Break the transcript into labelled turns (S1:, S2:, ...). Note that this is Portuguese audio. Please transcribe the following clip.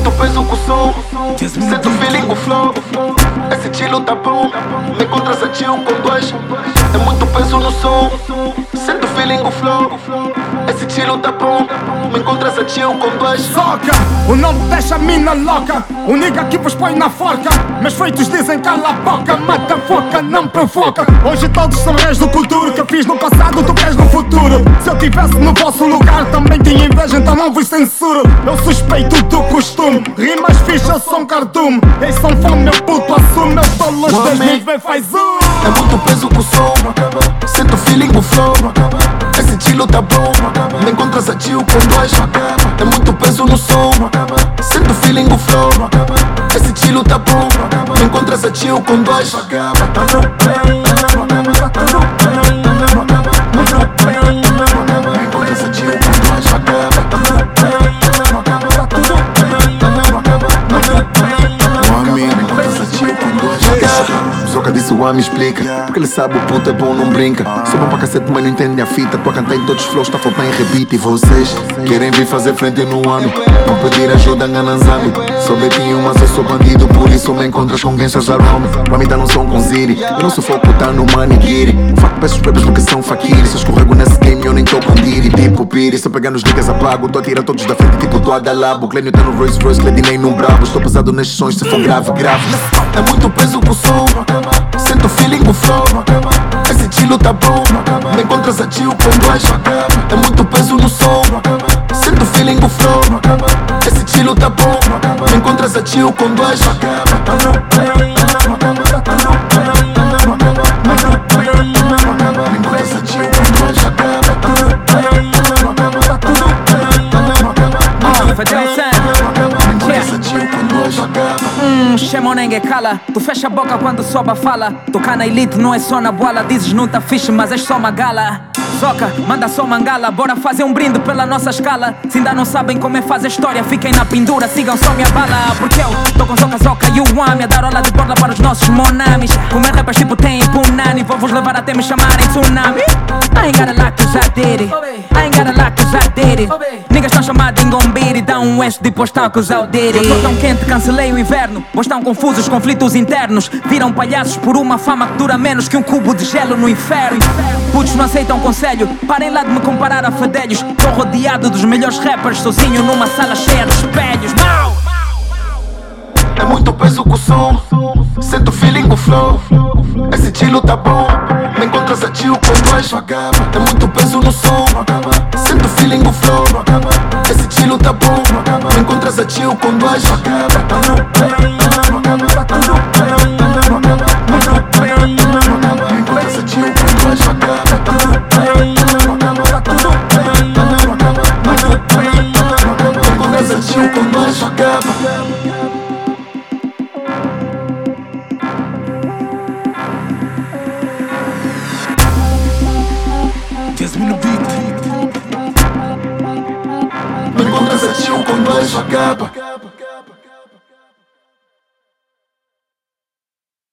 S1: muito peso com o som. Sinto o feeling com o flow. Esse estilo tá bom. Me encontras a chill com dois. É muito peso no som. Sinto o feeling com o flow. Esse estilo tá bom. Me encontras a chill com dois.
S2: Soca, o nome deixa a mina louca. O nigga que vos põe na forca. Meus feitos dizem cala a boca. Mata foca, não provoca. Hoje todos são reis do futuro. Que eu fiz no passado, tu queres no futuro. Se eu tivesse no vosso lugar também tinha inveja, então não vos censuro. Eu suspeito do costume. Rimas fichas são cardume. Eis são fome, meu puto assume. Eu tô longe das níveis, faz
S1: É muito peso com o som. Sinto o feeling com o flow. Esse estilo tá bom. Me encontras a chill com dois. É muito peso no som. Sinto o feeling com o flow. Esse estilo tá bom. Me encontras a chill com dois. Soca disse o homem explica. Porque ele sabe o puto é bom, não brinca. Sou bom pra cacete, mas não entende a fita. Tô a cantar em todos os flows, tá faltando em rebite. E vocês querem vir fazer frente no ano. Não pedir ajuda, engananzame. Sou betinho, mas eu sou bandido. Por isso me encontras com gangsters arome. Pra mim dá um som com Ziri. Eu não sou foco, tá no manigiri. Faco peço os bebês porque são faquiri. Se eu escorrego nesse game, eu nem tô com diri. Tipo piri, se eu pegar nos niggas apago. Tô a tirar todos da frente, tipo tô a dar labo. Clênio tá no Rolls Royce, Cledi nem num bravo. Estou pesado nestes sons, se for grave, grave. É muito peso com o som. Sinto o feeling com o flow. Esse estilo tá bom. Me encontras a chill com dois. É muito peso no som. Sinto o feeling com o flow. Esse estilo tá bom. Me encontras a chill com dois.
S3: Ninguém cala, tu fecha a boca quando sobe a fala. Tocar na elite não é só na boala. Dizes não tá fixe, mas és só uma gala. Soca, manda só mangala. Bora fazer um brinde pela nossa escala. Se ainda não sabem como é fazer história, fiquem na pendura, sigam só minha bala. Porque eu tô com soca, soca e o ame a dar aula de borla para os nossos monamis. Comer rappers tipo tem punani. Vou-vos levar até me chamarem tsunami. I ain't gotta like cause I did it. I ain't gotta like cause I did it. Niggas estão chamados em gombiri. Dá um S depois tá cause I did it. Eu tô tão quente, cancelei o inverno. Pois estão confusos, conflitos internos. Viram palhaços por uma fama que dura menos que um cubo de gelo no inferno. Putos não aceitam conselho. Parem lá de me comparar a fedelhos. Tô rodeado dos melhores rappers, sozinho numa sala cheia de espelhos. Mau!
S1: É muito peso com o som. Sinto o feeling com o flow. Esse estilo tá bom. Me encontras a chill com dois. É muito peso no som. Sinto o feeling com o flow. Esse estilo tá bom. Me encontras a chill com dois. Me encontras a chill com dois.